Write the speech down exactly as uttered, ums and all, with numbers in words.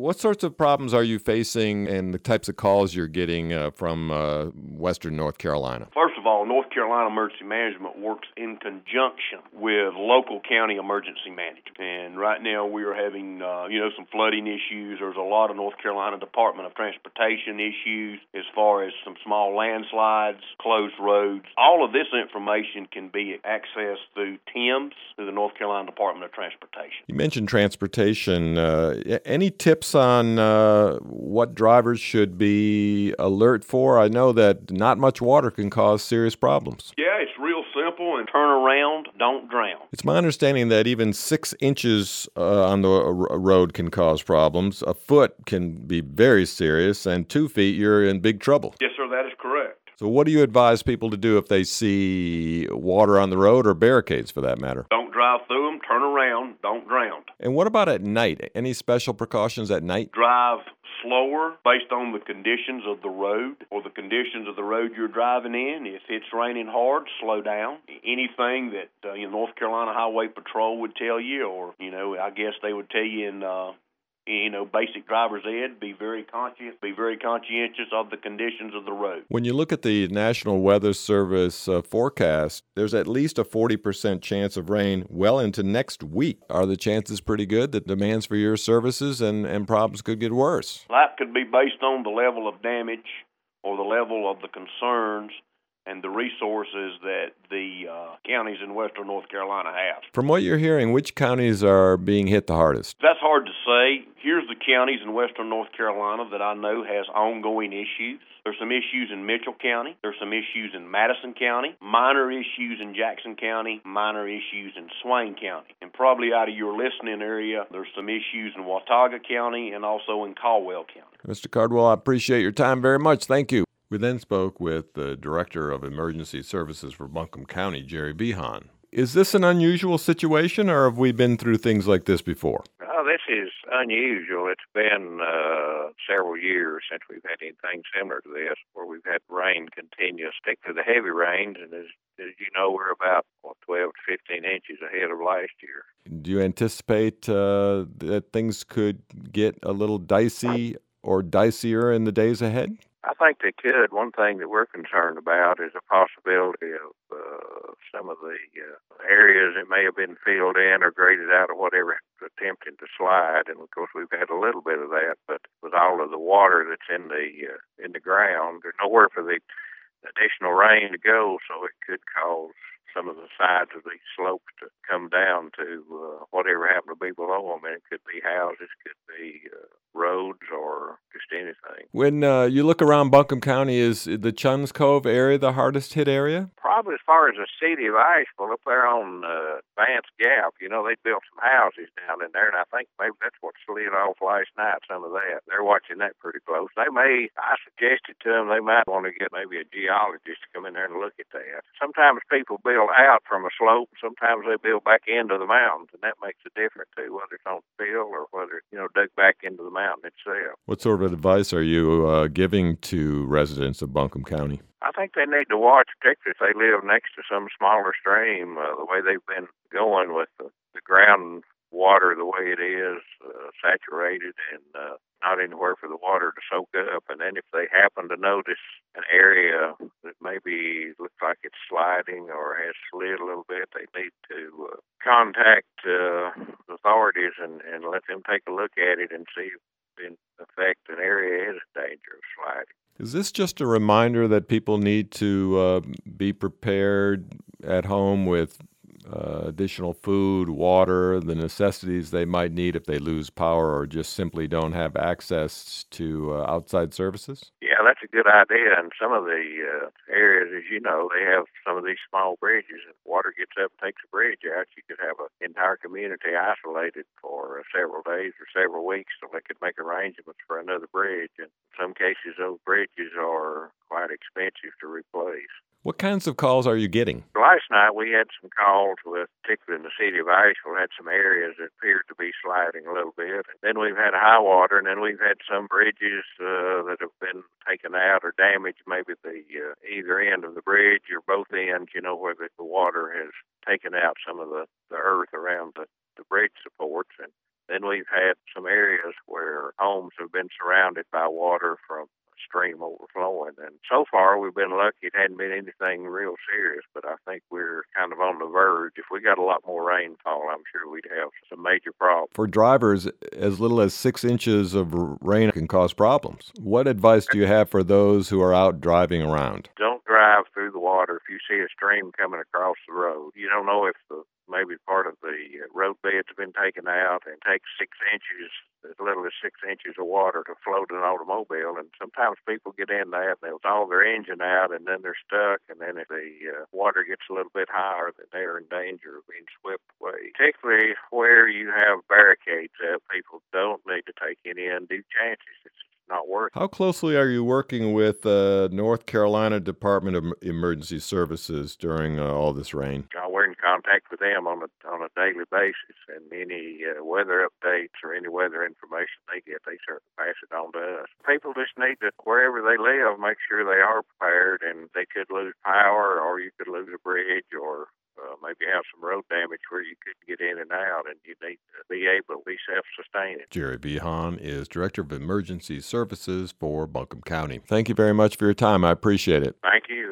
What sorts of problems are you facing and the types of calls you're getting uh, from uh, Western North Carolina? First of all, North Carolina Emergency Management works in conjunction with local county emergency management. And right now we are having, uh, you know, some flooding issues. There's a lot of North Carolina Department of Transportation issues as far as some small landslides, closed roads. All of this information can be accessed through T I M S, through the North Carolina Department of Transportation. You mentioned transportation. Uh, any tips on uh, what drivers should be alert for? I know that not much water can cause serious problems. Yeah, it's real simple, and turn around, don't drown. It's my understanding that even six inches uh, on the road can cause problems. A foot can be very serious, and two feet, you're in big trouble. Yes, sir, that is correct. So what do you advise people to do if they see water on the road or barricades for that matter? Don't drive through them, turn around, don't drown. And what about at night? Any special precautions at night? Drive slower based on the conditions of the road or the conditions of the road you're driving in. If it's raining hard, slow down. Anything that uh, you know, North Carolina Highway Patrol would tell you, or, you know, I guess they would tell you in uh, you know, basic driver's ed, be very conscious, be very conscientious of the conditions of the road. When you look at the National Weather Service uh, forecast, there's at least a forty percent chance of rain well into next week. Are the chances pretty good that demands for your services and, and problems could get worse? That could be based on the level of damage or the level of the concerns and the resources that the uh, counties in western North Carolina have. From what you're hearing, which counties are being hit the hardest? That's hard to say. Here's the counties in western North Carolina that I know has ongoing issues. There's some issues in Mitchell County. There's some issues in Madison County. Minor issues in Jackson County. Minor issues in Swain County. And probably out of your listening area, there's some issues in Watauga County and also in Caldwell County. Mister Cardwell, I appreciate your time very much. Thank you. We then spoke with the Director of Emergency Services for Buncombe County, Jerry Behan. Is this an unusual situation, or have we been through things like this before? Oh, this is unusual. It's been uh, several years since we've had anything similar to this, where we've had rain continue, stick to the heavy rains, and as, as you know, we're about what, twelve to fifteen inches ahead of last year. Do you anticipate uh, that things could get a little dicey or dicier in the days ahead? I think they could. One thing that we're concerned about is the possibility of uh, some of the uh, areas that may have been filled in or graded out or whatever attempting to slide. And of course, we've had a little bit of that. But with all of the water that's in the uh, in the ground, there's nowhere for the additional rain to go, so it could cause some of the sides of the slopes to come down to uh, whatever happened to be below them. And it could be houses, could be uh, roads, or just anything. When uh, you look around Buncombe County, is the Chums Cove area the hardest hit area? Probably as far as the city of Asheville, up there on uh, Vance Gap, you know, they built some houses down in there, and I think maybe that's what slid off last night, some of that. They're watching that pretty close. They may, I suggested to them, they might want to get maybe a geologist to come in there and look at that. Sometimes people build out from a slope, sometimes they build back into the mountains, and that makes a difference too, whether it's on the field or whether it's, you know, dug back into the mountain itself. What sort of advice are you uh, giving to residents of Buncombe County? I think they need to watch, particularly if they live next to some smaller stream, uh, the way they've been going with the, the ground water the way it is, uh, saturated and uh, not anywhere for the water to soak up. And then if they happen to notice an area that maybe looks like it's sliding or has slid a little bit, they need to uh, contact uh, authorities and, and let them take a look at it and see if in effect an area is in danger of sliding. Is this just a reminder that people need to uh, be prepared at home with uh, additional food, water, the necessities they might need if they lose power or just simply don't have access to uh, outside services? Yeah, that's a good idea. And some of the uh, areas, as you know, they have some of these small bridges. If water gets up and takes a bridge out, you could have an entire community isolated for uh, several days or several weeks so they could make arrangements for another bridge. And in some cases, those bridges are quite expensive to replace. What kinds of calls are you getting? Last night we had some calls with, particularly in the city of Asheville, had some areas that appeared to be sliding a little bit. And then we've had high water, and then we've had some bridges uh, that have been taken out or damaged, maybe the uh, either end of the bridge or both ends, you know, where the, the water has taken out some of the, the earth around the, the bridge supports. And Then we've had some areas where homes have been surrounded by water from stream overflowing, and so far we've been lucky. It hadn't been anything real serious, but I think we're kind of on the verge. If we got a lot more rainfall, I'm sure we'd have some major problems. For drivers, as little as six inches of rain can cause problems. What advice do you have for those who are out driving around? Don't drive through the water. If you see a stream coming across the road, you don't know if the maybe part of the road bed's been taken out, and takes six inches, as little as six inches of water to float an automobile. And sometimes people get in that, and they'll haul their engine out, and then they're stuck. And then if the uh, water gets a little bit higher, then they're in danger of being swept away. Particularly where you have barricades up, people don't need to take any undue chances. It's not worth it. How closely are you working with the uh, North Carolina Department of Emergency Services during uh, all this rain? Uh, we're in contact with them on a on a daily basis, and any uh, weather updates or any weather information they get, they certainly pass it on to us. People just need to, wherever they live, make sure they are prepared, and they could lose power, or you could lose a bridge, or Uh, maybe have some road damage where you couldn't get in and out, and you need to be able to be self-sustaining. Jerry Behan is Director of Emergency Services for Buncombe County. Thank you very much for your time. I appreciate it. Thank you.